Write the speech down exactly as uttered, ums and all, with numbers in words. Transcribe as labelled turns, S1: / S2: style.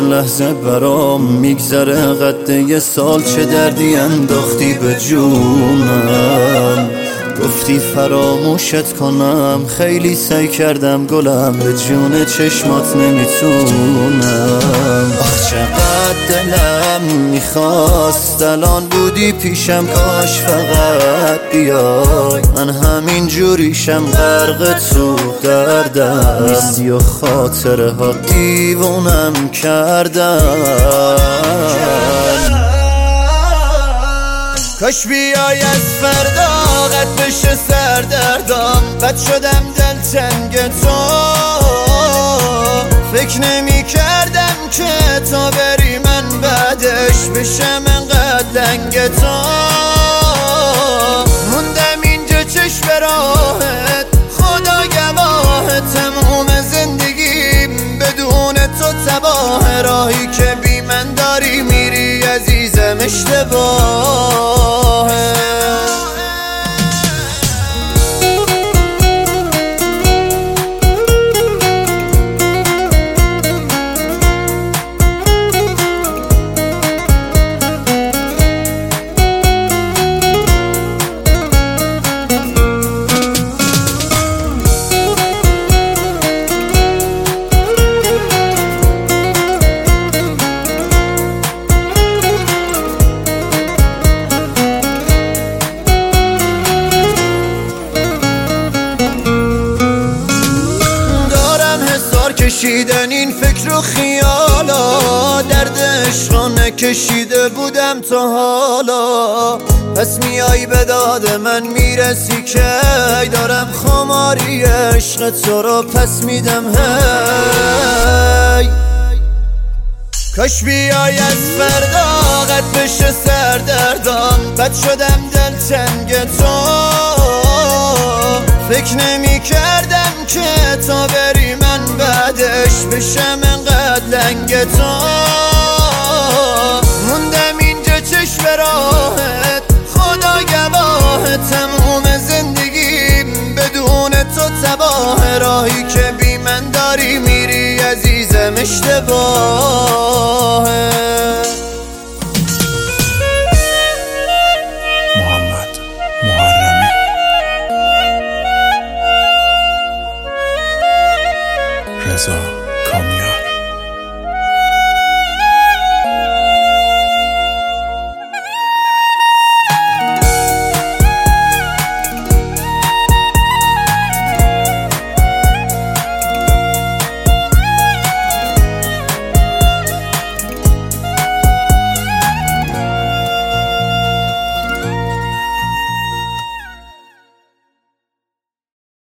S1: لحظه برام میگذره قد یه سال، چه دردی انداختی به جونم. گفتی فراموشت کنم، خیلی سعی کردم گلم، به جون چشمات نمیتونم. آخ چقدر دلم میخواست الان بودی پیشم، کاش فقط بیای. من همین جوریشم غرق تو دردم، نیستی و خاطره ها دیوونم کردن. کاش بیای از فردا قد بشه سردردام، بد شدم دلتنگ تو. فکر نمی کردم که تا بری من بعدش بشم انقدر لنگ تو. موندم اینجا چشم راهت، خدا گواه تموم زندگیم بدون تو تباه. راهی که بی من داری میری عزیزم اشتباهه. کشیدن این فکر و خیالا، درد عشقا نکشیده بودم تا حالا. پس میای به داد من میرسی که دارم خماری عشق تو رو پس میدم. هی کاش بیای از فردا قد بشه سردردان، بد شدم دلتنگ تو. فکر نمی کردم که تا بری من بعدش بشم انقدر لنگ تو.